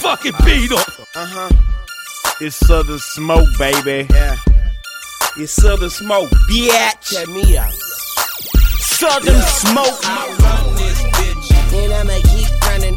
fucking beat up. It's Southern Smoke, baby. Yeah. It's Southern Smoke, bitch. Check me out. Southern Smoke. I run this bitch. And I'ma keep running,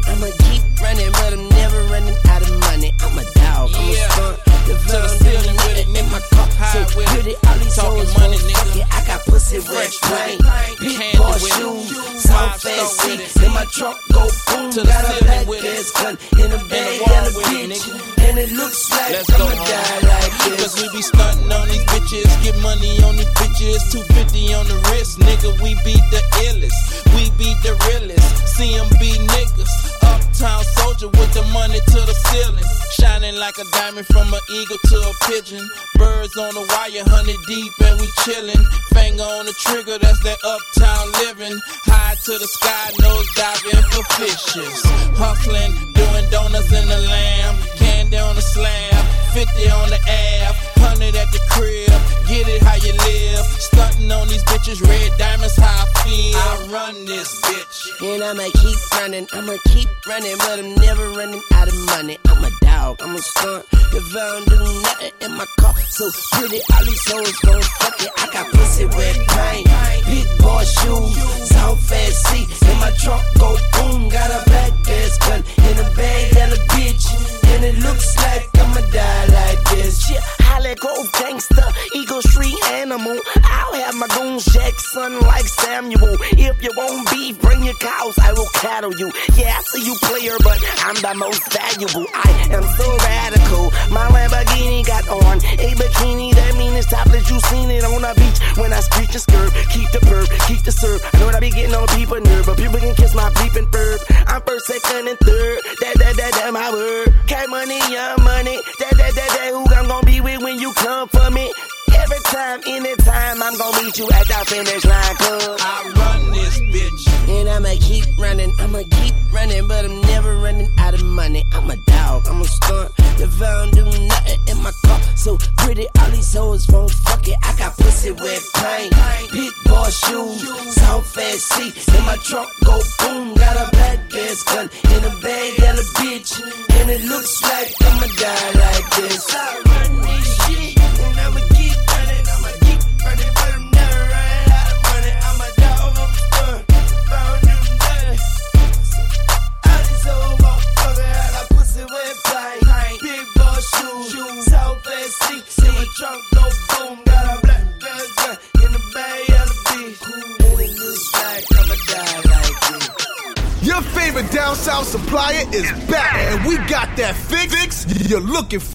but I'm never running out of money. I'm a dog, I'm a stunt. The ceiling with it in my car. So pretty, all these hoes money, nigga. I got pussy red plain. Big boy shoes, South fast seat. In my trunk, go boom. Got a black gas gun in a bag, yellow bitch. And it looks like I'ma die like this. Cause we be stunting on these bitches, get money on these bitches. 250 on the wrist, nigga, we be the illest. We be the realest, CMB niggas. Uptown soldier with the money to the ceiling. Shining like a diamond from an eagle to a pigeon. Birds on the wire, 100 deep and we chillin'. Finger on the trigger, that's that uptown living. High to the sky, nose diving for fishes. Hustling, doing donuts in the lamb. Candy on the slab, 50 on the ab, 100 at the crib. Get it how you live. Stunting on these bitches, red diamonds, how I feel. I run this bitch. And I'ma keep running, but I'm never running out of money. I'm a dog, I'm a stunt. If I don't do nothing in my car, so pretty, all these hoes gon' fuck it. I got pussy red paint, big boy shoes, South fast seat. In my trunk, go boom. Got a black gas gun in a bag, yellow bitch. And it looks like I'ma die like this. Shit, Holly Grove gangster, Eagle Street animal. I'll have my goons Jackson like Samuel. If you won't beef, bring your cows, I will cattle you. Yeah, I see you player, but I'm the most valuable. I am so radical. My Lamborghini got on a bikini. That mean it's topless. You seen it on the beach when I screech and skirp. Keep the perp, keep the serve. I know that I be getting on people nerve, but people can kiss my bleeping verb. I'm first, second, and third. That my word. Cash money, young money. That who I'm gonna be with when you come for me. Every time, anytime, I'm gonna meet you at the finish line, cuz I run this bitch. And I'ma keep running, but I'm never running out of money. I'm a dog, I'm a stunt. If I don't do nothing in my car, so pretty, all these hoes won't fuck it. I got pussy red paint, big boy shoes, South fast seat. In my trunk, go boom. Got a black gas gun in a bag, yellow bitch. And it looks like I'ma die like this. I run this shit, and I'ma keep running, but I'm never running out of money. I'm a dog, I'm a stunt. If I don't do nothing, all these hoes won't fuck it. I got pussy red paint, big boy shoes, South fast seat. In my trunk, go boom. Got a black gas gun in the bag, yellow bitch. And it looks like I'ma die like this. Your favorite down south supplier is back, and we got that fix you're looking for.